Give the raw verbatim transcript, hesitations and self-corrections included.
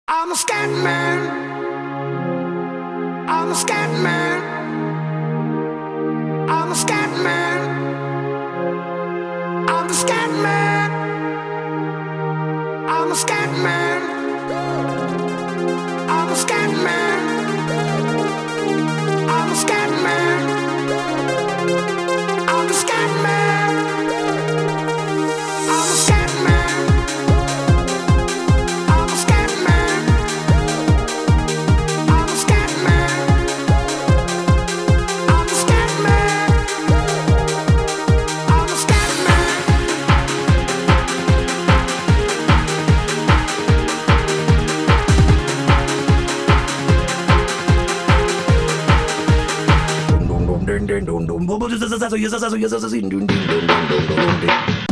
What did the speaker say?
I'm a scat man. I'm a scat man. I'm a scat man. I'm the scat man. I'm a scat man. I'm a scat man. I'm a scat man. I'm the scat man. I'm a scat man. I'm a scat man. I'm a scat man. I'm the scat man. I'm a scat man. Dum dum dum dum dum dum dum.